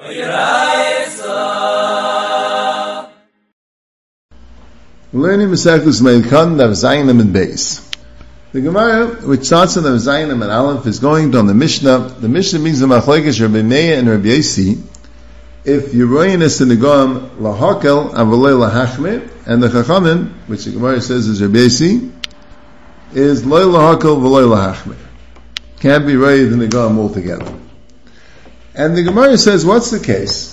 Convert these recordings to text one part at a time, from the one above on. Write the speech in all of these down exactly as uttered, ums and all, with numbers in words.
We're learning Masechus Meilkan, Daf Zayinim and Beis. The Gemara, which starts on Daf Zayinim and Aleph, is going on the Mishnah. The Mishnah means the Machlekes Rabbi Meir and Rabbi Yosi. If you're royin a synagogue lahakel avalei lahachmir, and the Chachamim, which the Gemara says is Rabbi Yosi, is loy lahakel v'loy lahachmir. Can't be royin the nagam altogether. And the Gemara says, what's the case?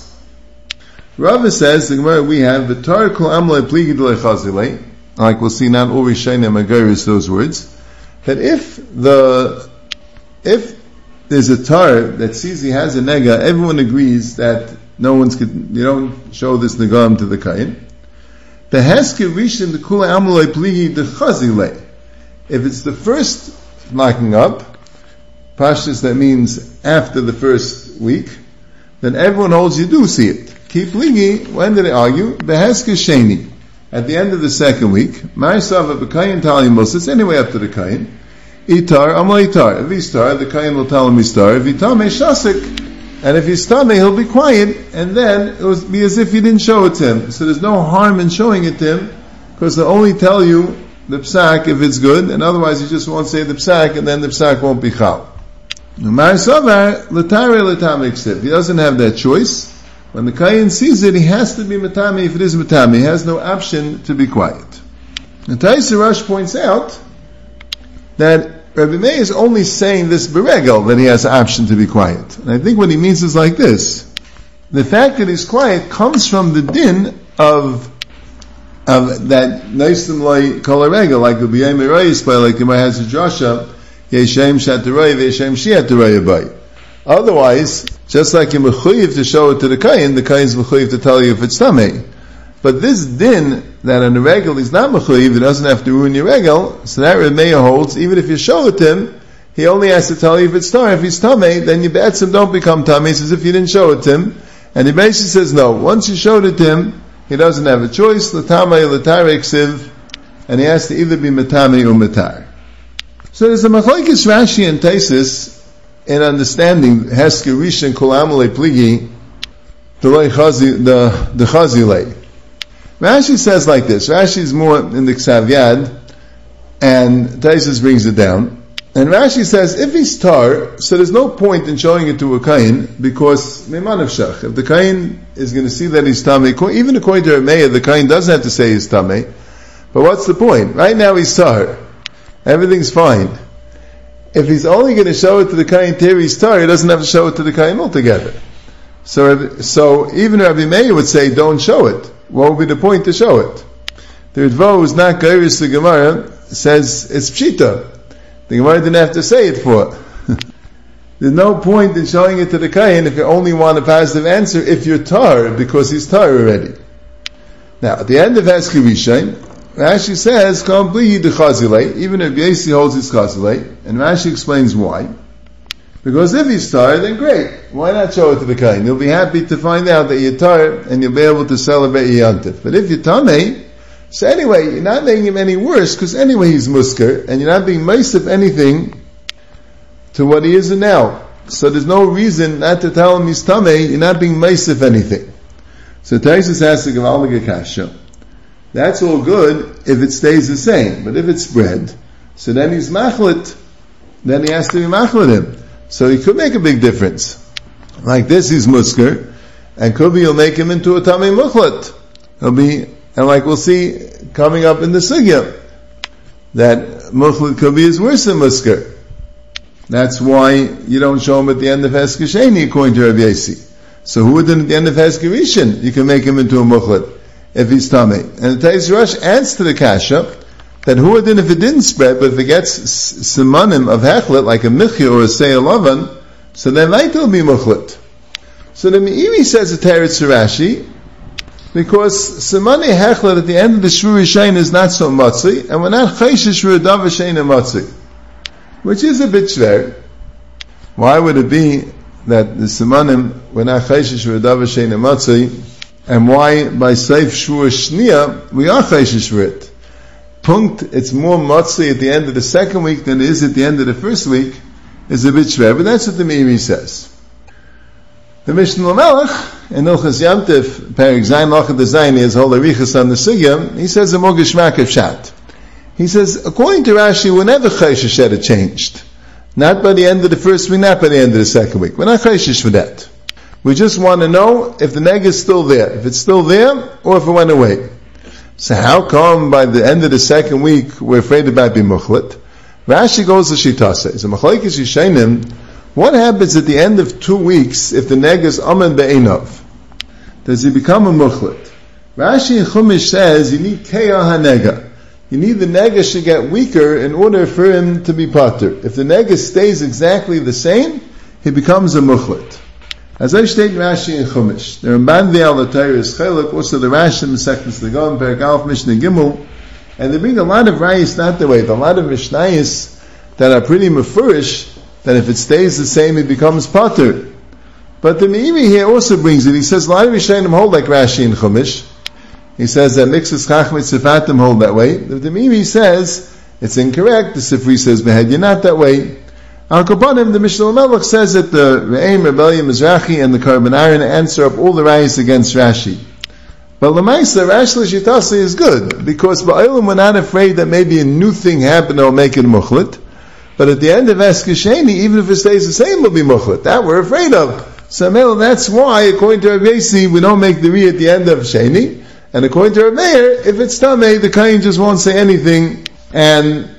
Rava says, the Gemara we have, V'tar kol amloi pligi d'lei chazilei, like we'll see now, all Rishonim Agaris those words, that if the, if there's a tar that sees he has a nega, everyone agrees that no one's, you don't show this negam to the kain. The heske rishon the kula amloi pligi d'chazilei. If it's the first marking up, pashtus that means after the first week, then everyone holds you do see it. Keep ligi, when did they argue? Beheske sheni. At the end of the second week, Ma'isava b'kayin tali musa, it's anyway up to the kayin. Itar, amla itar. If he's tar, the kayin will tell him he's tar. If he's tame, shasik. And if he's tame, he'll be quiet, and then it will be as if he didn't show it to him. So there's no harm in showing it to him, because they'll only tell you the psak if it's good, and otherwise you just won't say the psak, and then the psak won't be chal. Ma'isava, l'tare l'tame ksiv. He doesn't have that choice. When the Kayin sees it, he has to be Matami. If it is Matami, he has no option to be quiet. And Taisa Rosh points out that Rabbi Meir is only saying this beregel, that he has an option to be quiet. And I think what he means is like this. The fact that he's quiet comes from the din of, of that Naisim Loi Kol HaRegel, like the B'yay Merayis by, like the Mahaz Joshua, Yeshem Shataroi, Yeshem Shiataroi Abai. Otherwise, just like you're mechuyev to show it to the kayin, the kayin is mechuyev to tell you if it's tamei. But this din, that on the regel he's not mechuyev, he doesn't have to ruin your regel, so that Reb Meir holds, even if you show it to him, he only has to tell you if it's tar. If he's tamei, then you be'etzim don't become tamei, it's as if you didn't show it to him. And he basically says, no, once you showed it to him, he doesn't have a choice, l'tamei, l'tarei ksiv, and he has to either be metamei or metar. So there's a machlokes Rashi and Taisis, in understanding Heske Rishon Kol Amalei Pligi the the Chazilei. Rashi says like this. Rashi is more in the Ksav Yad, and Taisus brings it down. And Rashi says if he's tar, so there's no point in showing it to a kain because Meiman of Shach. If the kain is going to see that he's tamei, even according to Meir, the kain doesn't have to say he's tamei. But what's the point? Right now he's tar. Everything's fine. If he's only going to show it to the Kayin Teri Star, he doesn't have to show it to the Kayin altogether. So, so even Rabbi Meir would say, don't show it. What would be the point to show it? The Ritva, who's not Gairis the Gemara, says it's Pshita. The Gemara didn't have to say it for. There's no point in showing it to the Kayin if you only want a positive answer if you're tar, because he's tar already. Now, at the end of Heske Rishon, Rashi says, "Completely the chazilei." Even if Yosi holds his chazilei, and Rashi explains why. Because if he's tired, then great. Why not show it to the kain? You'll be happy to find out that you're tired, and you'll be able to celebrate your yontif. But if you're tamei, so anyway, you're not making him any worse, because anyway he's musker, and you're not being meis of anything to what he is now. So there's no reason not to tell him he's tamei. You're not being meis of anything. So Taisus has to give al kasha. That's all good if it stays the same. But if it's spread, so then he's machlit, then he has to be machlit him. So he could make a big difference. Like this, he's musker, and could be you'll make him into a tamei muchlit. He'll be, and like we'll see coming up in the sugya, that muchlit could be is worse than musker. That's why you don't show him at the end of Heske Sheni, according to Rabbi Yosi. So who would then at the end of Heske Rishon, you can make him into a muchlit if he's tamei. And the Taisus Rosh adds to the kasha that who would then if it didn't spread, but if it gets simanim of hechlet, like a michya or a seiya lavan, so then might will be muchlit. So the Meiri says a teretz Rashi, because simani hechlet at the end of the shvur Rishon is not so matzi, and we're not chayshish ru'adav v'sheina matzi, which is a bit shver. Why would it be that the simanim we're not chayshish ru'adav v'sheina matzi? And why by Seif Shvur Shnia we are chayshish for it? Punkt, it's more matzi at the end of the second week than it is at the end of the first week, is a bit shver, but that's what the Meiri says. The Mishnah Lamelech, in Ilchas Yamtiv, Perik Zayin Lachat Zayin, he has whole Arichas on the Sugya, he says a Mogishmak of Shat. He says, according to Rashi, whenever Chayshish had it changed. Not by the end of the first week, not by the end of the second week. We're not Chayshish for that. We just want to know if the neg is still there. If it's still there, or if it went away. So how come by the end of the second week, we're afraid it might be Mukhlit? Rashi goes to Shitase. So Machlekes Yishainim, what happens at the end of two weeks if the neg is Amen Be'enov? Does he become a Mukhlit? Rashi in Chumash says you need Keah HaNega. You need the nega should get weaker in order for him to be pater. If the nega stays exactly the same, he becomes a mukhlit. As I state Rashi in Chumash, the Ramban Ve'al L'Torah is Chelek, also the Rashi in the second Sligam, Perek Aleph Mishnah Gimel, and they bring a lot of rayos not the way, a lot of Mishnayos that are pretty mefurish, that if it stays the same, it becomes pater. But the Meiri here also brings it. He says a lot of Rishonim hold like Rashi in Chumash. He says that Mixus Chachmei Sifatim hold that way. The Meiri says it's incorrect. The Sifri says Behed not that way. Al Kapanim, the Mishnah Melech says that the Re'im, Rebellion, Mizrachi, and the Karban Aaron answer up all the rayos against Rashi. But Lamaisa, Rashi L'Shitasi is good, because Ba'olam we're not afraid that maybe a new thing happened that will make it mukhlit. But at the end of Eskasheni, even if it stays the same, it will be mukhlit. That we're afraid of. So that's why, according to Rabbi Yossi, we don't make the Ri at the end of Sheni. And according to Rav Meir, if it's Tameh, the Kain just won't say anything, and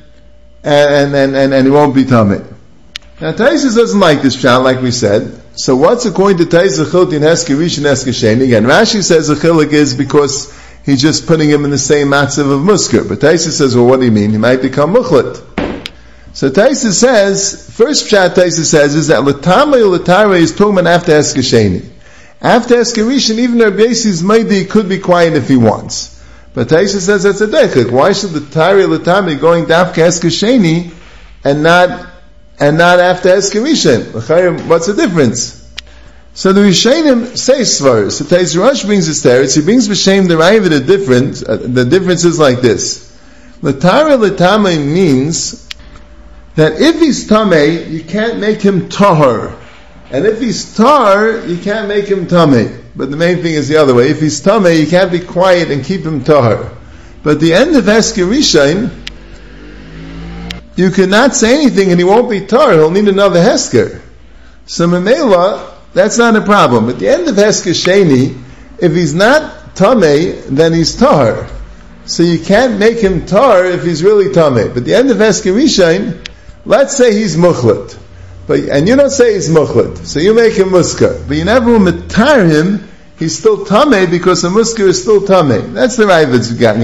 and and and, and he won't be Tameh. Now Taisus doesn't like this pshat, like we said. So what's according to Taisus Chilti and Hesker Rish and Hesker Sheni? Again, Rashi says the chilik is because he's just putting him in the same matzav of musker. But Taisus says, well, what do you mean? He might become mukhlit. So Taisus says, first pshat Taisus says is that L'tameh L'tare is talking about after Hesker Sheni. After Eskarishan, even Rabbi Yossi's Maidi could be quiet if he wants. But Taisha says that's a dechik. Why should the Tari Latami going to after Eskasheni and not and not after Eskarishan? What's the difference? So the Rishonim say Svar. So Taisha Rosh brings his teretz. He brings b'shem the Raiva the difference. Uh, the difference is like this. Latari Latami means that if he's Tameh, you can't make him Tahar. And if he's tar, you can't make him tameh. But the main thing is the other way. If he's tameh, you can't be quiet and keep him tar. But the end of Hesker Rishon, you cannot say anything and he won't be tar. He'll need another Hesker. So Memela, that's not a problem. But the end of Hesker Sheni, if he's not tameh, then he's tar. So you can't make him tar if he's really tameh. But the end of Hesker Rishon, let's say he's mukhlit. But, and you don't say he's mukhlit, so you make him muskar. But you never matar him, he's still tameh because the muskar is still tameh. That's the Ravid's gang.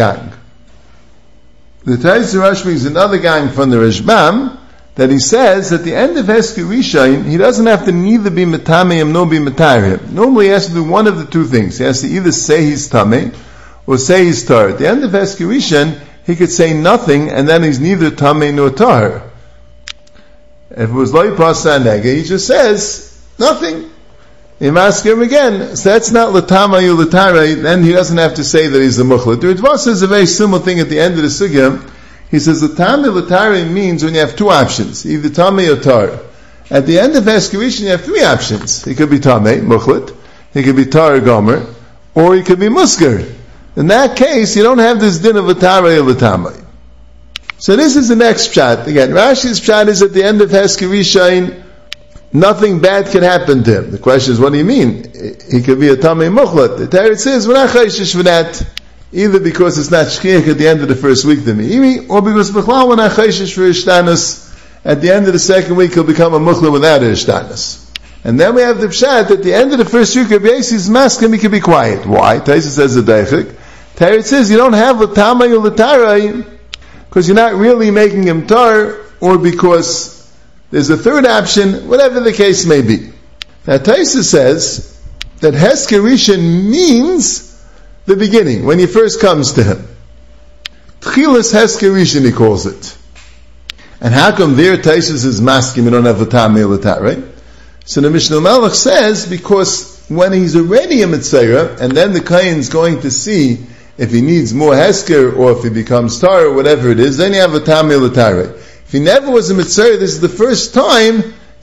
The Taisha Rosh brings another gang from the Rashbam, that he says at the end of Hesker Rishon, he doesn't have to neither be matameh him nor be matar him. Normally he has to do one of the two things. He has to either say he's tameh, or say he's tar. At the end of Hesker Rishon, he could say nothing, and then he's neither tameh nor tar. If it was loy pasa nega, he just says nothing. You ask him again. So that's not latama yu latare. Then he doesn't have to say that he's the mukhlit. The Ritva says a very similar thing at the end of the sugya. He says latama latare means when you have two options, either tameh or tar. At the end of Eskarishan, you have three options. He could be tameh, mukhlit. He could be tar gomer, or he could be musker. In that case, you don't have this din of latare or latama. So this is the next pshat. Again, Rashi's pshat is at the end of Hesker Rishon, nothing bad can happen to him. The question is, what do you mean? He could be a Tamei Mukhlat. The Torah says, we're not chayshish for that, either because it's not shchiach at the end of the first week, the Meiri, or because Bechlal we're not chayshish for Ishtanas. At the end of the second week, he'll become a Mukhlat without a Ishtanas. And then we have the pshat, at the end of the first week, Rabbi Yossi's maskim, he can be quiet. Why? Taisa says the Deichik. Torah says, you don't have L'tamei or L'tarai, because you're not really making him tar, or because there's a third option, whatever the case may be. Now Taisa says that Hesker Rishon means the beginning, when he first comes to him. Tchilas Hesker Rishon he calls it. And how come there Taisa is maskim, you don't have a tameh or tar, right? So the Mishnah Melech says, because when he's already a Mitzayra, and then the Kain's going to see if he needs more Hesker, or if he becomes tar, or whatever it is, then you have a Tamei L'Tarei. If he never was a Mitzayra, this is the first time,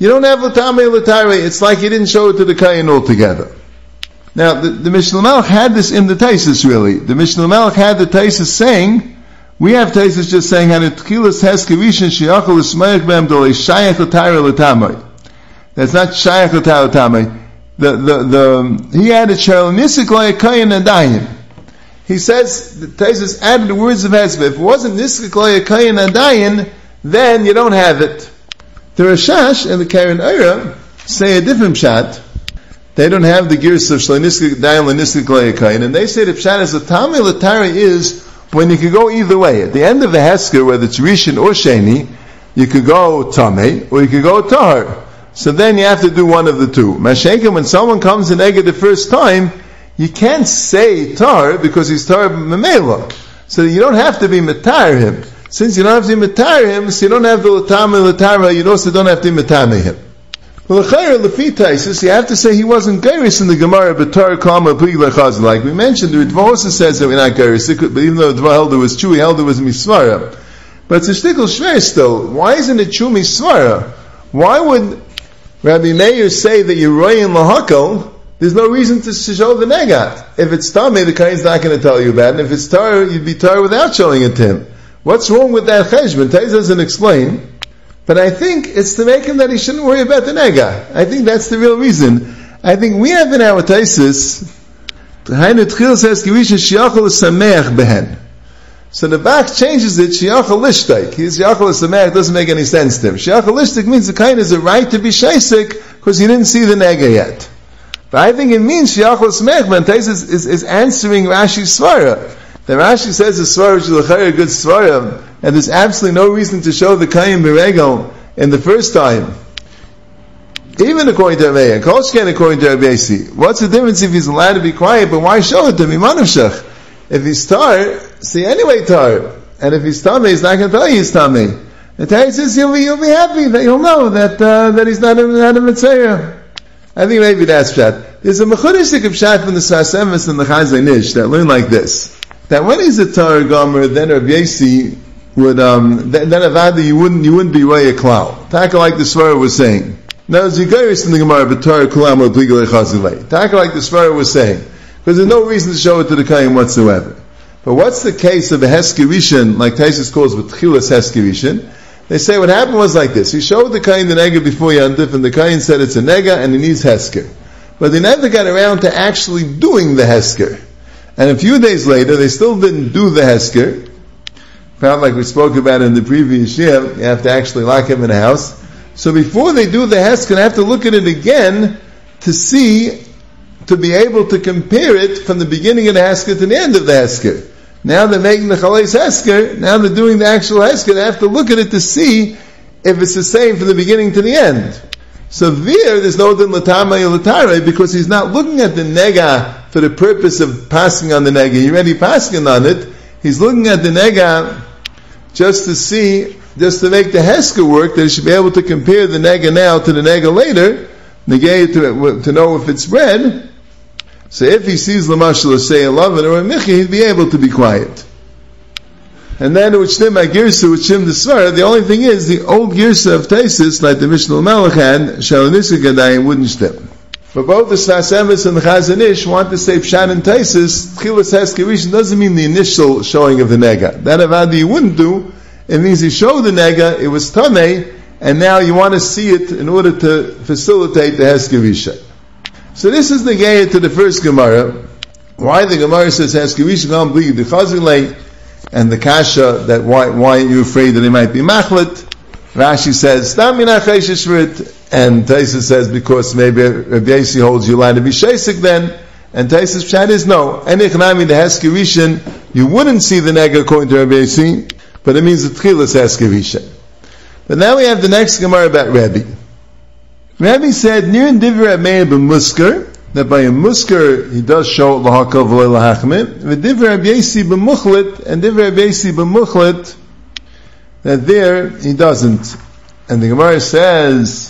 you don't have l'tamei l'tarei. It's like you didn't show it to the kayin altogether. Now, the, the Mishnah Melech had this in the Taisus, really. The Mishnah Melech had the Taisus saying, we have Taisus just saying, Hanetchilas heskevishin sheyachol l'smayach b'em dolei shayach l'tarei l'tamei. That's not shayach l'tarei l'tamei. The, the, the, he added shal nisik l'yakayin adayim. He says, the Taisus added the words of Hezbollah. If it wasn't nisik l'yakayin adayim, then you don't have it. The Rashash and the Karen Eira say a different pshat. They don't have the gears of Shlaniskik Dayan Laniskik Le'akayin, and they say the pshat is the Tamei L'Tari is when you could go either way. At the end of the Hesker, whether it's Rishon or Sheni, you could go Tamei, or you could go Tahar. So then you have to do one of the two. Mashenka, when someone comes in Eged the first time, you can't say Tahar because he's Tahar Memela. So you don't have to be Matar him. Since you don't have to be Matar him, so you don't have the L'Tamei L'Tari, you also don't have to be Matame him. Well, you have to say he wasn't Geiris in the Gemara, but Torah Kama Pli Lechaz. Like we mentioned, the Ritva also says that we're not Geiris, but even though the Ritva held it was true, he held it was Misvara. But it's a shtickle shver still. Why isn't it true Misvara? Why would Rabbi Meir say that you're Roy in Lahakal? There's no reason to show the Negat. If it's Tameh, the Kain's not going to tell you about it, and if it's Torah, you'd be Torah without showing it to him. What's wrong with that Cheshbon? Taiz doesn't explain. But I think it's to make him that he shouldn't worry about the nega. I think that's the real reason. I think we have in our Taisus, so the Bach changes it, Shiachal Lishtek. His Shiachal Sameach doesn't make any sense to him. Shiachal Lishtek means the kind is a right to be shaisik because he didn't see the nega yet. But I think it means Shiachal Sameach, but Taisus is, is answering Rashi's Svara. The Rashi says the Svara is a good Svara, and there's absolutely no reason to show the Kayin Beregel in the first time. Even according to Rabbi, and Kolshken according to Rabbi Yasi. What's the difference if he's allowed to be quiet, but why show it to him? Imanavshach. If he's tar, see anyway tar. And if he's tummy, he's not going to tell you he's tummy. The Torah says you'll be, you'll be happy, that you'll know that, uh, that he's not a, not a Mitzvah. I think maybe that's pshat. There's a mechudishik of pshat from the Sfas Emes and the Chazai Nish that learn like this. That when he's a tar gomer, then Rabbi Yasi would, um, then, then avada, you wouldn't, you wouldn't be way a klal. Taka like the Svara was saying. Now, as you go in the Gemara, but tar kulam or pligale chazilei. Taka like the Svara was saying. Because there's no reason to show it to the Kayin whatsoever. But what's the case of a Heskerishan, like Taisus calls with Chilas Heskerishan? They say what happened was like this. He showed the Kayin the nega before Yantif, and the Kayin said it's a nega and it needs Hesker. But they never got around to actually doing the Hesker. And a few days later, they still didn't do the Hesker. Found like we spoke about in the previous year, you have to actually lock him in a house. So before they do the Hesker, they have to look at it again to see, to be able to compare it from the beginning of the Hesker to the end of the Hesker. Now they're making the Chalais Hesker, now they're doing the actual Hesker, they have to look at it to see if it's the same from the beginning to the end. So there, there's no din l'tamei or l'tarei, because he's not looking at the nega for the purpose of passing on the nega. He's already passing on it. He's looking at the nega just to see, just to make the Hesker work, that he should be able to compare the nega now to the nega later, negate to, to know if it's red. So if he sees Lamashal say a lovin or a michi, he'd be able to be quiet. And then with Shtim HaGirsa, with Shim the Svara, the only thing is, the old Girsa of Taisus, like the Mishnah Melech had, Shalanisik Adayim wouldn't Shtim. But both the Sfas Emes and the Chazai Nish want to say Pshat and Taisus, Chilas Heskerishan doesn't mean the initial showing of the nega. That avada you wouldn't do. It means you show the nega, it was Tameh, and now you want to see it in order to facilitate the Heskerisha. So this is the Geya to the first Gemara. Why the Gemara says Heskerisha gam bli the Chazilei, and the Kasha, that why, why are you afraid that they might be Machlet? Rashi says, Stam min ha-cheshish v'rit, and Taisus says, because maybe Rabbi Yasi holds you allowed to be Shesik then, and Taisus Pshat is no. Enich nami the Heskerishan, you wouldn't see the nega according to Rabbi Yasi, but it means the Tchilas Heskerishan. But now we have the next Gemara about Rabbi. Rabbi said, Nir and Divrei Meir b'musker, that by a musker he does show lahakal v'lo lahachmit, v'divrei Rabbi Yasi b'muchlet, and divrei Rabbi Yasi b'muchlet, that there he doesn't. And the Gemara says,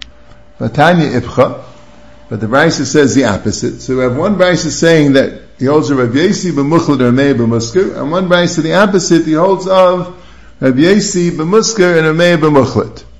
Vatanya Ibcha, but the Brisa says the opposite. So we have one Brisa saying that he holds of Rabbi Yasi b'muchlet or Meir b'musker, and one Brisa the opposite, he holds of Rabbi Yasi b'musker and Meir b'muchlet.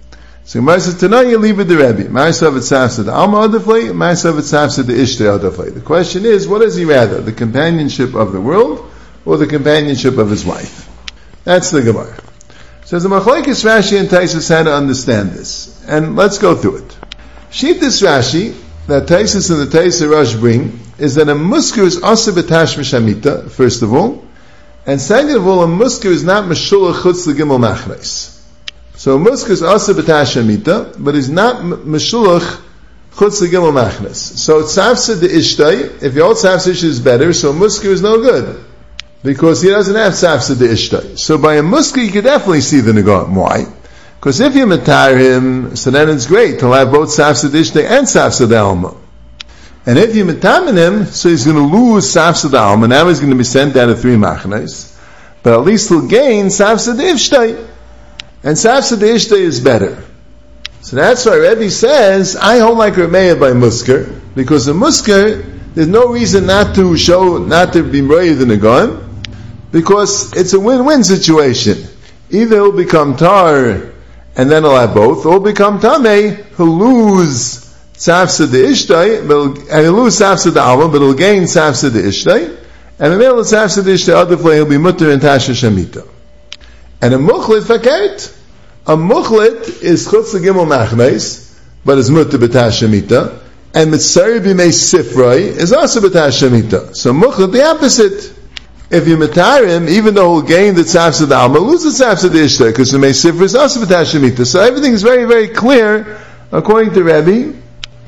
So Gemara says, Tanaya leave it the Rebbe. Ma'asav etzafsa the Alma adaflei, Ma'asav etzafsa the Ishtay adaflei. The question is, what does he rather? The companionship of the world or the companionship of his wife? That's the Gemara. So the Machlokes Rashi and Taisus had to understand this. And let's go through it. Shittas Rashi, that Taisus and the Taisus Rosh bring, is that a musker is asa b'tash mishamita, first of all, and second of all, a musker is not meshulach chutz l'gimel machnes. So a musker is asa b'tash mishamita, but is not meshulach chutz l'gimel machnes. So tzavsa de ishtay, if your old tzavsa ishtay is better, so a musker is no good. Because he doesn't have tzavsa de ishtay. So by a musker you can definitely see the negoim. Why? Because if you matar him, so then it's great. He'll have both tzavsa de ishtay and tzavsa de alma. And if you metamin him, so he's going to lose tzavsa de alma. Now he's going to be sent down to three machnes. But at least he'll gain tzavsa de ishtay. And tzavsa de ishtay is better. So that's why Rebbe says, I hold like Rameya by musker. Because a musker, there's no reason not to show, not to be mroyed in the gun. Because it's a win-win situation. Either he'll become tar, and then he'll have both, or he'll become tameh, he'll lose tzavsa de ishtay, and he'll lose tzavsa de alma, but he'll gain tzavsa de ishtay, and the middle of tzavsa de ishtay, other way he'll be mutter and tasha shamita. And a muchlit fakert, a muchlit is chutz l'gimel machnes, but is mutter b'tasha shamita, and mitzari b'mei sifroi is also b'tasha shamita. So muchlit, the opposite. If you matar him, even though he'll gain the tzavsa de alma, lose the tzavsa de ishtay, because the mei sifroi is also b'tasha shamita. So everything is very, very clear, according to Rebbe.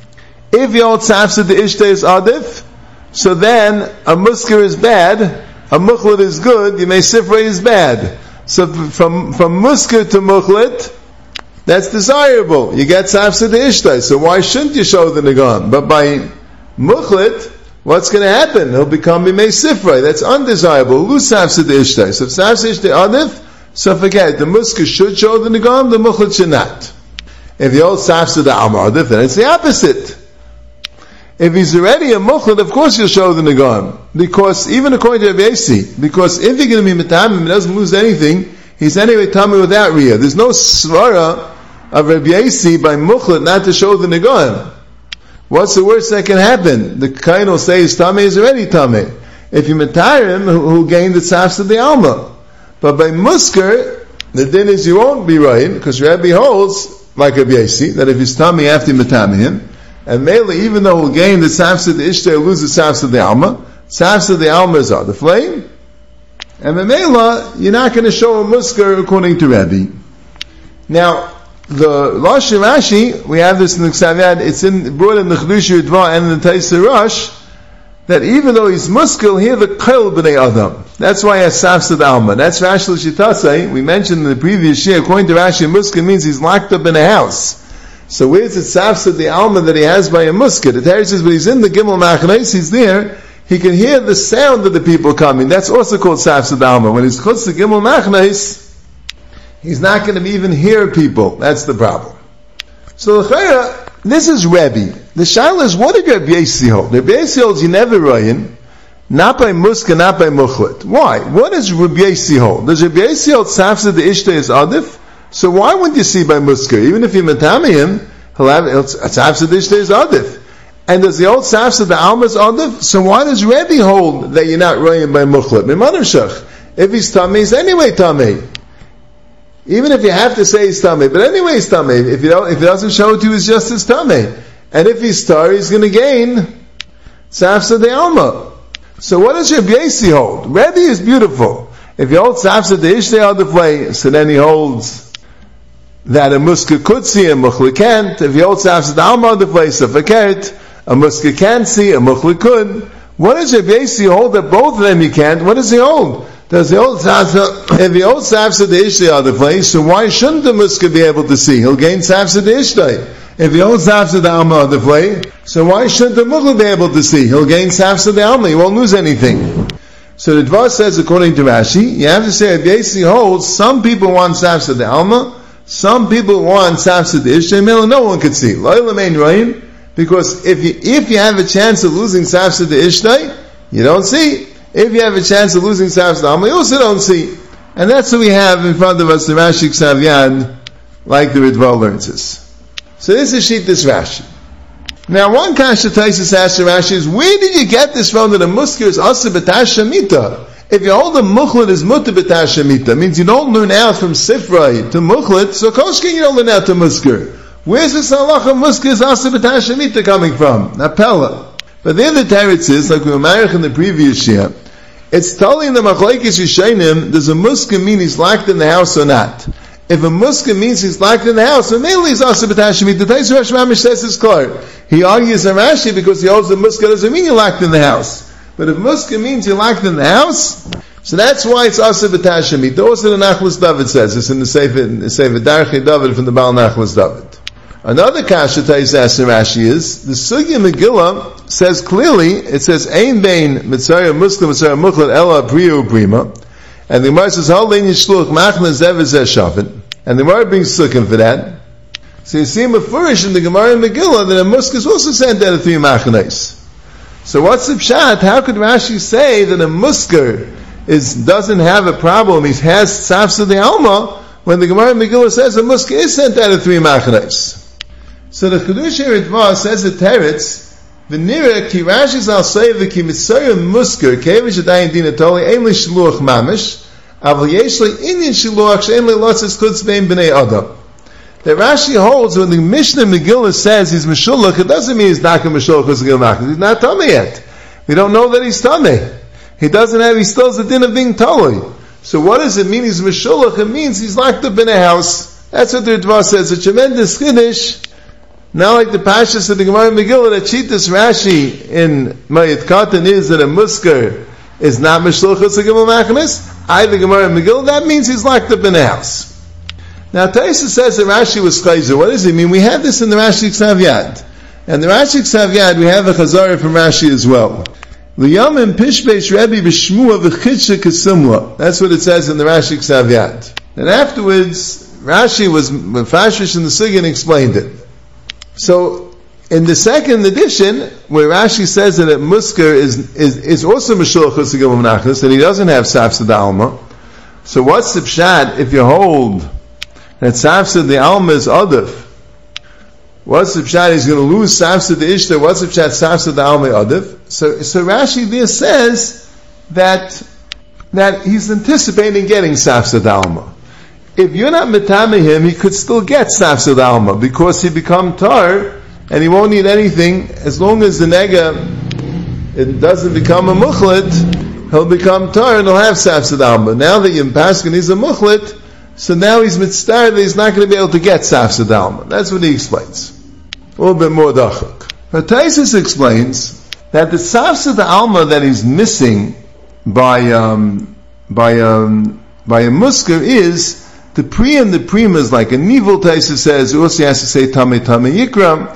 If your tzavsa de ishtay is adif, so then a musker is bad, a muchlit is good, your mei sifroi is bad. So from from musker to muchlit, that's desirable. You get tzavsa de ishtay. So why shouldn't you show the negan? But by muchlit, what's going to happen? He'll become mei sifroi. That's undesirable. Lose tzavsa de ishtay. So if tzavsa de ishtay adif, so forget. The musker should show the negan, the muchlit should not. If the old tzavsa de alma adif, then it's the opposite. If he's already a muchlit, of course he'll show the negan. Because, even according to Rabbi Yossi, because if you're going to be metamim, he doesn't lose anything, he's anyway tamim without riyah. There's no svara of Rabbi Yossi by muchlit not to show the negan. What's the worst that can happen? The kain will say his tameh is already tameh. If you matar him, he'll gain the tzavsa de alma. But by musker, the din is you won't be right, because Rabbi holds, like Rabbi Yossi, that if he's tameh, you have to matameh him. And mainly, even though we'll gain the tzavsa de ishtay, he'll lose the tzavsa de alma. Tzavsa de alma is the flame. And Memela, you're not going to show a musker according to Rebbe. Now, the Lashon Rashi, we have this in the Ksav Yad, it's in, brought in the Chedush Yudva and in the Taisa Rosh, that even though he's musker, he'll hear the kol b'nei adam. That's why he has tzavsa de alma. That's Rashi L'Shitasei. We mentioned in the previous year, according to Rashi, musker means he's locked up in a house. So where's the tzavsa de alma that he has by a musker? The Torah says when he's in the gimel machnes, he's there, he can hear the sound of the people coming. That's also called tzavsa de alma. When he's chutz the gimel machnes, he's not going to even hear people. That's the problem. So l'chayra, this is Rebbe. The shaila is, what did Rabbi Yossi hold? Rabbi Yossi holds you never royin, not by musker, not by muchlit. Why? What does Rabbi Yossi hold? Does Rabbi Yossi hold tzavsa de ishtay is adif? So why wouldn't you see by musker? Even if you matami him, he'll have tzavsa de ishtay is adif. And does the old tzavsa de alma is adif? So why does Rebbe hold that you're not royin by muchlit? If he's tamei, he's anyway tamei. Even if you have to say he's tamei, but anyway he's tamei. If you don't, if he doesn't show it to you, it's just his tamei. And if he's tar, he's going to gain tzavsa de alma. So what does Rabbi Yossi hold? Rebbe is beautiful. If you hold tzavsa de ishtay adif way, so then he holds that a musker could see, a muchli can't. If you hold tzavsa de alma adif way, so fakert, a musker can't see, a muchli could. What does Rabbi Yossi hold that both of them he can't? What does he hold? Does the old tzavsa, if the old tzavsa de ishtay adif way, so why shouldn't the musker be able to see? He'll gain tzavsa de ishtay. If he owns tzavsa de alma the way, so why shouldn't the mughal be able to see? He'll gain tzavsa de alma, he won't lose anything. So the Dvar says, according to Rashi, you have to say, Rabbi Yossi holds, some people want tzavsa de alma, some people want tzavsa de ishtay, and no one could see. Because if you, if you have a chance of losing tzavsa de ishtay, you don't see. If you have a chance of losing tzavsa de alma, you also don't see. And that's what we have in front of us, the Rashi Ksav Yad, like the Ritva learns this. So this is Shittas Rashi. Now one kasha Taisus asks Rashi is, where did you get this from that a musker is asa b'tash shamita? If you hold a muchlet is mutter b'tash shamita, means you don't learn out from sifrei to muchlet, so koshkin you don't learn out to musker. Where's this halacha musker is asa b'tash shamita coming from? Napella. But the other teretz is, like we were married in the previous year, it's totally in the machlekes yishaynim, does a musker mean he's locked in the house or not? If a musker means he's locked in the house, then mainly he's asa b'tash shamita. The Taisus Rashi Mamish says it's clear. He argues on Rashi because he holds the musker doesn't mean you're locked in the house. But if musker means you're locked in the house, so that's why it's asa b'tash shamita. Also the Nachlas David says this in the Sefer, in the Sefer Darchei David from the Baal Nachlas David. Another kasha Taisus asks in Rashi is, the Sugya Megillah says clearly, it says, Ein bein mitzayah musker mitzayah muchlet ela priyu prima. And the Gemara says, Hal lein yishluch machna zev zeh shavin. And the Gemara brings sukkim for that. So you see a furish in the Gemara and Megillah that a musker is also sent out of three machnas. So what's the pshat? How could Rashi say that a musker is doesn't have a problem? He has tzafsa de alma when the Gemara and Megillah says a musker is sent out of three machnas. So the Chedush Ritva says the teretz, v'nira ki Rashi's al seiva ki mitzayah musker kevish adayin dinatoli ein li shluach mamish aval yesh li inyan shluach she'en li lotzes chutz bein b'nei adam. That Rashi holds when the Mishnah Megillah says he's meshulach, it doesn't mean he's not going to meshulach chutz gilmach. He's not tummy yet. We don't know that he's tummy. He doesn't have. He still has the din of being tali. So what does it mean? He's meshulach. It means he's locked up in a house. That's what the Ritva says. A tremendous chiddush. Not like the Pashas of the Gemara Megillah that Shittas Rashi in Mayit Katan is that a musker is not Mishloch Tzigim Machnes. I the Gemara Megillah, that means he's locked up in a house. Now Taisa says that Rashi was chayzer. What does it mean? We have this in the Rashi Ksav Yad. And the Rashi Ksav Yad, we have a chazara from Rashi as well. L'yamim pishbeish Rebbe b'shmua v'chitsha k'sumla. That's what it says in the Rashi Ksav Yad. And afterwards, Rashi was mefashrish in the Sugya and explained it. So, in the second edition, where Rashi says that a musker is, is, is also Meshulach Chusagim Menachos, that he doesn't have Safsa de Alma. So what's the pshat if you hold that Safsa de Alma is Adif? What's the pshat? He's going to lose Safsa de Ishta. What's the pshat? Safsa de Alma Adif. So, so Rashi there says that, that he's anticipating getting Safsa de Alma. If you're not metame him, he could still get Safsa de Alma, because he become tar, and he won't need anything, as long as the nega, it doesn't become a muchlet, he'll become tar and he'll have Safsa de Alma. Now that Yim Paskin is a muchlet, so now he's mitzvah that he's not going to be able to get Safsa de Alma. That's what he explains. A little bit more dachuk. But Taisus explains that the Safsa de Alma that he's missing by, um, by, um, by a musker is the pri and the prima is like a nivul. Taisa says, also has to say Tamei Tamei Yikram,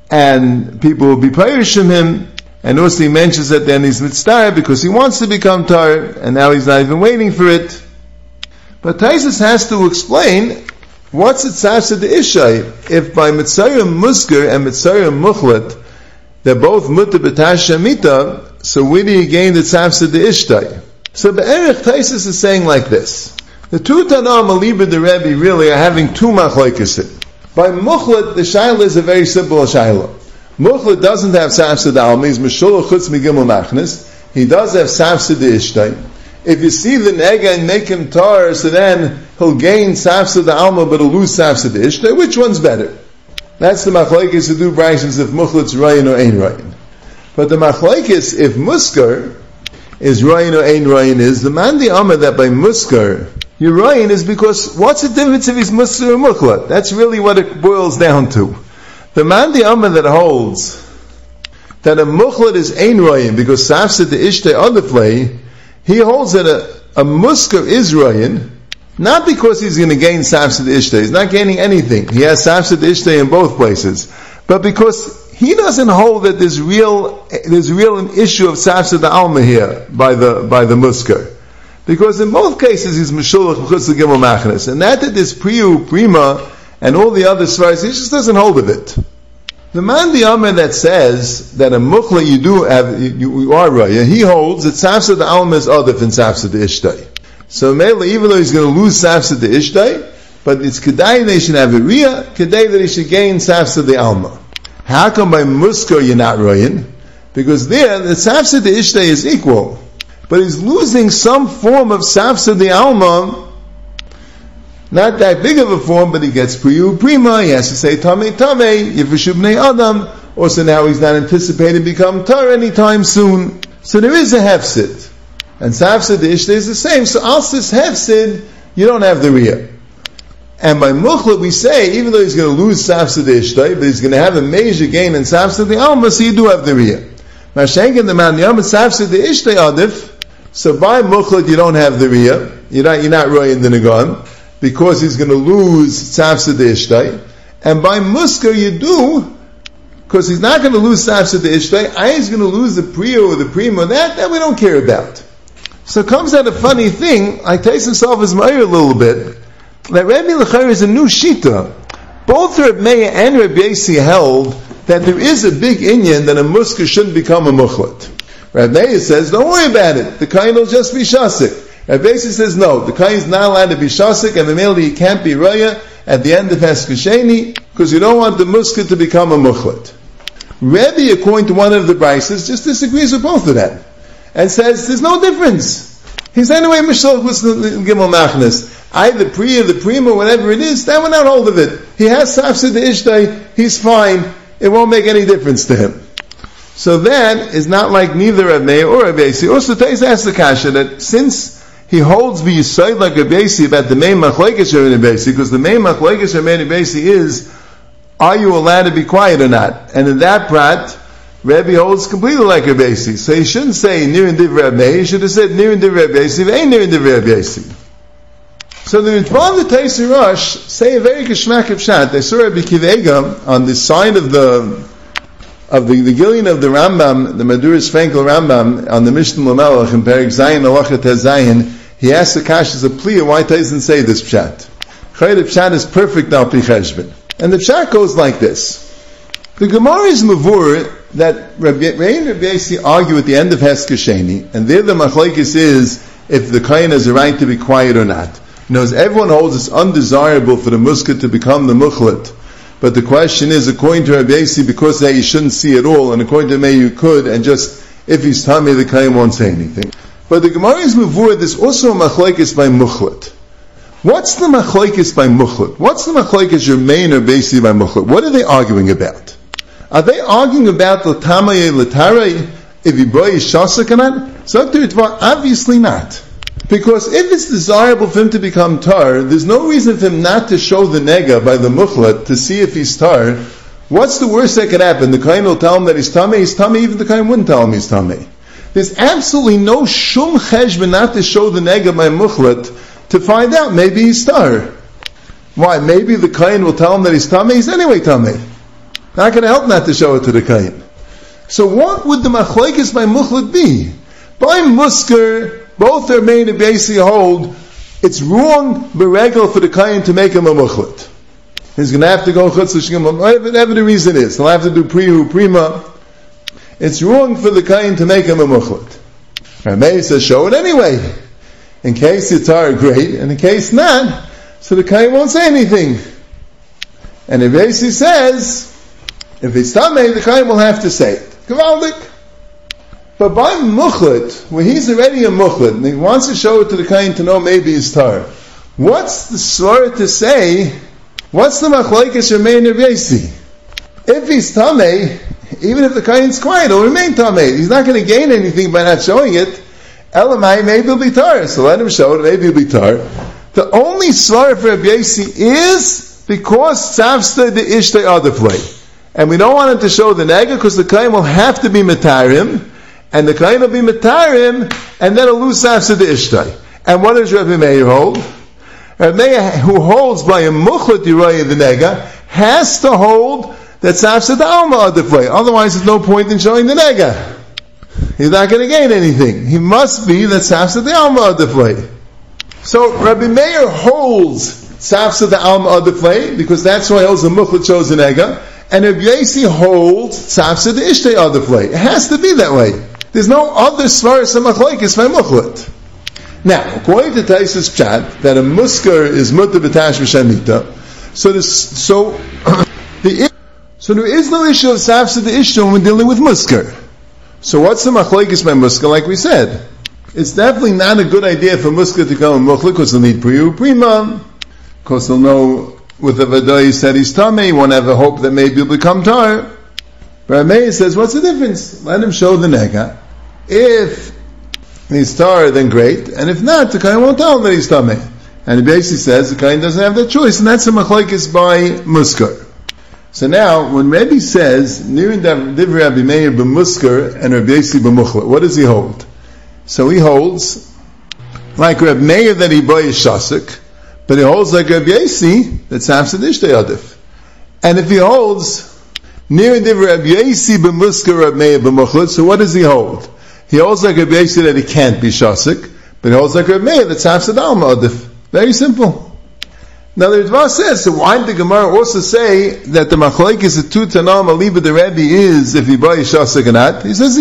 and people will be pirishim him, and also he mentions that then he's mitzvah because he wants to become tar, and now he's not even waiting for it. But Taisus has to explain what's it safsa de ishay, if by mitzayim musker and mitzayim muchlet, they're both mutter b'tash shamita, so where do you gain the safsa de ishtay? So Be'erich Taisus is saying like this. The two Tanam Aliba the Rebbe really are having two machlokes. By Muchlet, the Shaila is a very simple Shaila. Muchlet doesn't have Safsa de Alma, he's Meshulach Chutz Migimel Machnes. He does have Safsa de Ishtay. If you see the Nega and make him tar, so then he'll gain Safsa de Alma, but he'll lose Safsa de Ishtay. Which one's better? That's the machlokes to do brachos if Muchlet's Rayin or Ein Rayin. But the machlokes, if Musker is Rayin or Ein Rayin, is the Mandi Amar that by Musker, you're right, is because what's the difference if he's Musar or Mukhlat? That's really what it boils down to. The Mandi Amma that holds that a Mukhlat is Ein Rayin because Safsa de Ishtay Adiflay, he holds that a, a Muskar is Rayin, not because he's going to gain Safsa de Ishtay. He's not gaining anything. He has Safsa de Ishtay in both places. But because he doesn't hold that there's real, there's real an issue of Safsa de Alma here by the, by the Muskar. Because in both cases he's Meshulach Chutz Gimel Machnes, and that that is Priyu, Prima, and all the other svaris, he just doesn't hold of it. The Mandi Amar that says that a Mukhla you do have, you, you are Raya, he holds that Safsa de Alma is Adif and Safsa de Ishtay. So Mele, even though he's going to lose Safsa de Ishtay, but it's kedai they should have a riyah, kedai that he should gain safsa de alma. How come by muskar you're not royin? Because there, the safsa de ishtay is equal. But he's losing some form of safsa de alma, not that big of a form, but he gets priyu prima, he has to say tamei tamei, yifishu bnei adam, also now he's not anticipated to become tar anytime soon. So there is a hefsid. And safsa de ishtay is the same, so alsis hefsid, you don't have the riyah. And by mukhla we say, even though he's going to lose safsa de ishtay, but he's going to have a major gain in safsa de alma, so you do have the riyah. Mashenkin the man yom safsa de ishtay adif, so by mukhla you don't have the riyah, you're not, you're not royin the nagan, because he's going to lose safsa de ishtay, and by muskar you do, because he's not going to lose safsa de ishtay, I he's going to lose the priya or the prima, that, that we don't care about. So it comes out a funny thing, I taste himself as Meir a little bit, that Rabbi L'chair is a new shita. Both Reb Meir and Reb Yossi held that there is a big inyan that a muskar shouldn't become a mukhlat. Reb Meir says, don't worry about it, the kain will just be shasik. Reb Yossi says, no, the kain is not allowed to be shasik, and the he can't be raya at the end of Heskasheni, because you don't want the muskar to become a mukhlat. Rebbe, according to one of the brises, just disagrees with both of them, and says, there's no difference. He's anyway Mishloch was the Gimel Machnas. Either Priya, the Prima, whatever it is, that we're not hold of it. He has Safsa de Ishtay, he's fine, it won't make any difference to him. So that is not like neither Reb Meir or Reb Yossi. Also, Teis asks the Kasha that since he holds the Yisrael like Reb Yossi about the main Machlekes Reb Yossi, because the main Machlekes Reb Yossi is, are you allowed to be quiet or not? And in that prat, Rebbe holds completely like Reb Yossi. So he shouldn't say Nir and Div Reb Meir, he should have said Nir and Div Reb Yossi, ain't Nir and Div Reb Yossi. So the Ritvan the Taisir Rosh say a very geschmack of shot. They saw Rabbi Kivega on the side of the of the, the Gillian of the Rambam, the Maduris Frankel Rambam, on the Mishnah Lamelech in Perik Zayin Alachat Zayin. He asked the Kash as a plea, why doesn't say this pshat? Chay the pshat is perfect al pi cheshbon. And the pshat goes like this. The Gemara is mavur that Rabbi Rein and Rabbi Yossi argue at the end of Heskasheni, and there the machlekes is if the kohen has a right to be quiet or not. Knows everyone holds it's undesirable for the muskar to become the mukhlat. But the question is, according to Rabbi Yossi, because that you shouldn't see at all, and according to me you could, and just, if he's tummy, the kohen won't say anything. But the Gemara is mavur, there's also a machlekes by mukhlat. What's the machlekes by mukhlat? What's the machlekes Remain or Rabbi Yossi by mukhlat? What are they arguing about? Are they arguing about the tamaye l'tarei, if he boy is shasak or not? So obviously not. Because if it's desirable for him to become tar, there's no reason for him not to show the nega by the mukhlat to see if he's tar. What's the worst that could happen? The kohen will tell him that he's tamei, he's tamei, even the kohen wouldn't tell him he's tamei. There's absolutely no shum cheshbon not to show the nega by mukhlat to find out maybe he's tar. Why? Maybe the kohen will tell him that he's tamei, he's anyway tamei. Not going to help not to show it to the kohen. So what would the machlekes by mukhlat be? By muskar, both are made to basically hold it's wrong beregel for the kohen to make him a mukhlat. He's going to have to go chutz l'shgim, whatever the reason is. He'll have to do prihu prima. It's wrong for the kohen to make him a mukhlat. Rameh says show it anyway. In case it's tar, great, and in case not, so the kohen won't say anything. And if Yossi says, if it's tamei, the kohen will have to say it. Gavaldik. But by mukhlat, where he's already a mukhlat, and he wants to show it to the kohen to know maybe he's tar, what's the svara to say? What's the machlekes Remain or Yossi? If he's tamei, even if the kohen's quiet, he'll remain tamei. He's not going to gain anything by not showing it. Elamai, maybe he'll be tar. So let him show it, maybe he'll be tar. The only svara for Rabbi Yossi is because tzavsta de ishtay adaflei. And we don't want him to show the nega because the kohen will have to be metarim, and the kohen will be metarim, and then he'll lose tzavsta de ishtay. And what does Rabbi Meir hold? Rabbi Meir, who holds by a mukhlat yiraya the nega, has to hold that tzavsta de alma adaflei. Otherwise, there's no point in showing the nega. He's not going to gain anything. He must be that tzavsa de alma adaflei. So Rabbi Meir holds tzavsa de alma adaflei because that's why he holds the mukhlat shows the nega, and Rabbi Yossi holds tzavsa de ishtay adaflei. It has to be that way. There's no other svaras of machlekes by mukhlat. Now, according to Taisus Pshat, that a musker is mutter b'tash v'shamita, so this, so, the, so there is no issue of safsa the issue when we're dealing with musker. So what's the machlekes by musker, like we said? It's definitely not a good idea for musker to come and muchlik, because they'll need priyu prima, because they'll know with the vaday he said he's tummy, won't have a hope that maybe he'll become tar. But Meir says, what's the difference? Let him show the nega. If he's tar, then great, and if not, the kain won't tell him that he's tummy. And he basically says the kain doesn't have that choice, and that's the machlekes by musker. So now, when Rebbe says, Nirin Divrei Rabbi Meir b'musker and Rabbi Yossi b'muchlet, what does he hold? So he holds, like Rabbi Meir that he boy is shasik, but he holds like Rabbi Yossi that safsed ishtei adif. And if he holds Nirin Divrei Rabbi Yossi b'musker Rabbi Meir b'muchlet, so what does he hold? He holds like Rabbi Yossi that he can't be shasik, but he holds like Rabbi Meir that safsed alma adif. Very simple. Now the Ritva says, so why did the Gemara also say that the machlekes is a two tanam aliba the Rebbe is if he buys shasik or not? He says,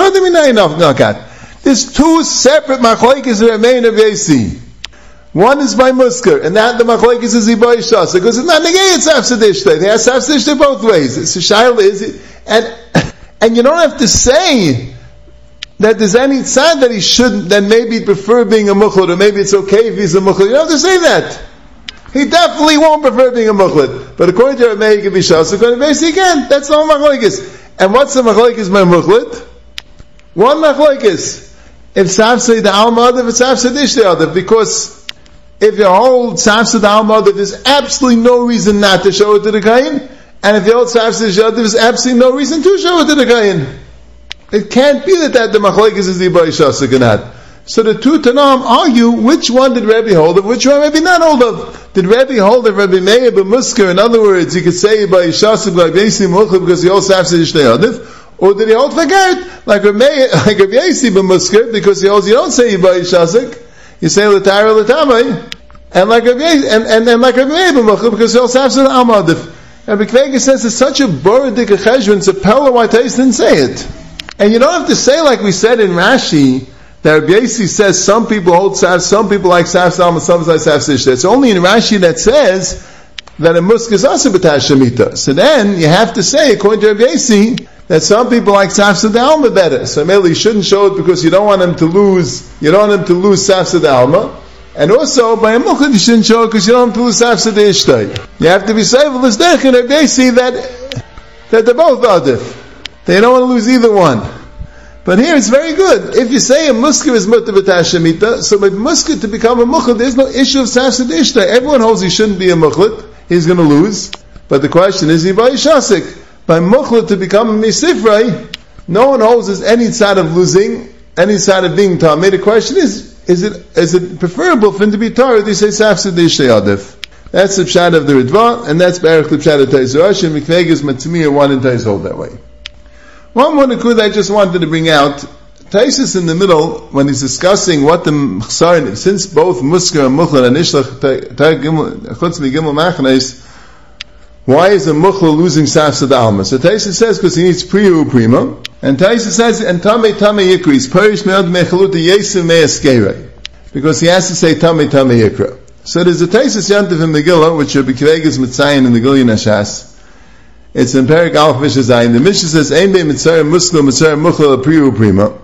there's two separate machlekes that remain of Yossi. One is by musker, and that the machlekes is he buys shasik, because it's not negay, it's safsadishte. They have safsadishte both ways. So shaila is, and, and you don't have to say that there's any tzad that he shouldn't, that maybe he'd prefer being a muchlet, or maybe it's okay if he's a muchlet. You don't have to say that. He definitely won't prefer being a muchlet. But according to Rabbi, he can be shasik, and basically again, that's all machlekes. And what's the machlekes by muchlet? One machlekes. If safsei the alma adav, it's safsei dishtei adav, because if you hold safsei the alma adav, there's absolutely no reason not to show it to the kain, and if you hold safsei dishtei adav, there's absolutely no reason to show it to the kain. It can't be that, that the machlekes is the by shasik or not. So the two Tanam argue, which one did Rebbe hold of, which one Rebbe not hold of? Did Rebbe hold of Rebbe Meir b'musker? In other words, you could say by shasik by Yossi muchlet because he holds safsei dishtei adav, or did he hold forget like Rebbe Meir, like Rebbe Yossi b'musker because he holds you don't say by shasik, you say l'tayra l'tamei, and like Rebbe and and, and like Rebbe Meir b'muchlet because he holds safsei alma adav. Rabbi Kvega says it's such a borodik a cheshvan, it's a pella why Tais didn't say it, and you don't have to say like we said in Rashi. That Rabbi Yossi says some people hold saf, some people like saf salma, some like saf sishta. It's only in Rashi that says that a musk is also b'tash shemita. So then you have to say, according to Rabbi Yossi, that some people like saf alma better. So maybe you shouldn't show it because you don't want them to lose. You don't want them to lose saf alma, and also by a muchad you shouldn't show it because you don't want them to lose saf ishtay. You have to be seifel l'sdech and Rabbi Yossi that that they're both adif. They don't want to lose either one. But here it's very good. If you say a musker is mutter b'tash shemita, so by musker to become a muchlet, there's no issue of safsed ishta. Everyone holds he shouldn't be a muchlet. He's going to lose. But the question is, he by shasik. By muchlet to become a misifrei, no one holds there's any side of losing, any side of being tamei. The question is, is it is it preferable for him to be tar? They say safsed ishta adif. That's the pshat of the Ritva, and that's Berach the pshat of Tais Rashi, and Mikvegas Matzmiya one and Tais hold that way. One more nikud I just wanted to bring out. Taisus in the middle, when he's discussing what the chsarin, since both musker and muchlet and ishlach chutz migimel machnes, why is a muchlet losing safsad alma? So Taisus says because he needs priyu prima, and Taisus says and tamei tamei yikra, he's perish me'od mechaluta yesu me'eskerei, because he has to say tamei tamei yikra. So there's a Taisus yantiv in Megillah, which Rabbi Kvegas Mitzayin in the Gilyon Hashas. It's in Perik Aleph Mishnah Zayin. The Mishnah says, "Ein bei mitzayim muskul mitzayim muchel priyu prima."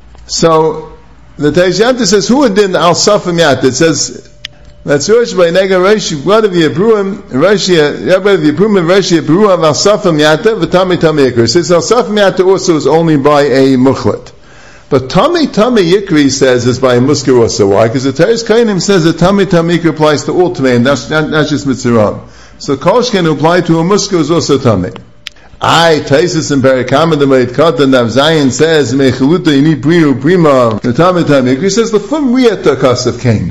So the Teish says, "Who did al safim yat?" It says, "That's Rosh by nega Rosh blood of Yipruim Rosh Rabbi of Yipruim Rosh Yipruim al safim yata v'tami tami yikra." It says al safim yata also is only by a muchlet, but tami tami yikra says is by a musker also. Why? Because the Teres Kainim says that tami tami yikra applies to all tmeim, not, not, not just mitzvah. So kosh can apply to a musker is also tamei. I Taisus and Perikama the Meit Katan Nav Zayin says mechaluta you need priyu prima the tamei tamei. He says the fum riyata kasav came.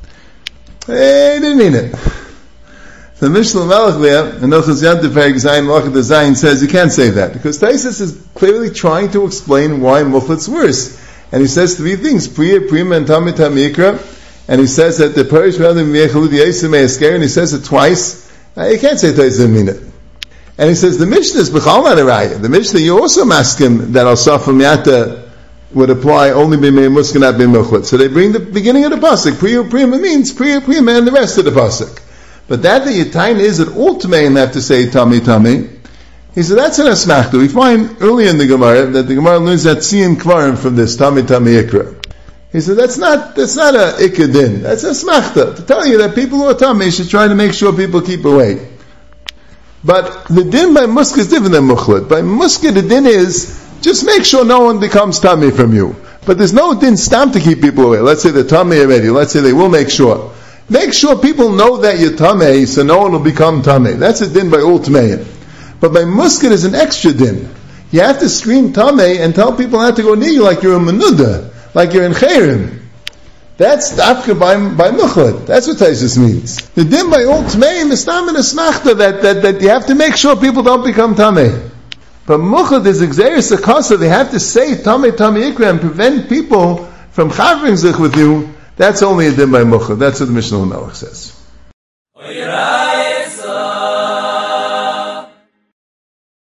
Hey, he didn't mean it. The Mishnah Melech there, and Nochas Yantiv Perik Zayin Lachat the Zayin says you can't say that because Taisus is clearly trying to explain why muchlet's worse, and he says three things: priya prima and tamei tamei yikra, and he says that the perish me'adim mechaluta yesu me'esker, and he says it twice. Now, you can't say Taisus didn't mean it. And he says the Mishnah is b'chal not a raya. The Mishnah you also ask him that al safim yata would apply only b'mei muska, not b'mei muchlet. So they bring the beginning of the pasuk. Priya prima means priya prima and the rest of the pasuk. But that the yitain is that all tameim have to say tami tami. He said that's an asmachta. We find early in the Gemara that the Gemara learns that siyan kvarim from this tami tami ikra. He said that's not that's not a ikadin. That's a asmachta to tell you that people who are tami should try to make sure people keep away. But the din by muska is different than muchlet. By muska the din is just make sure no one becomes tami from you. But there's no din stam to keep people away. Let's say they're tami already. Let's say they will make sure. Make sure people know that you're tamei, so no one will become tamei. That's a din by all tameim. But by muskat is an extra din. You have to scream tamei and tell people not to go near you like you're in menuda, like you're in chayrim. That's dafka by by muchlet. That's what Taisus means. The din by all tameim is not in a smachta that, that that you have to make sure people don't become tamei. But muchlet is exeris akasa. They have to say tamei tamei ikra and prevent people from chavering zich with you. That's only a din by muchlet. That's what the Mishnah Melech says.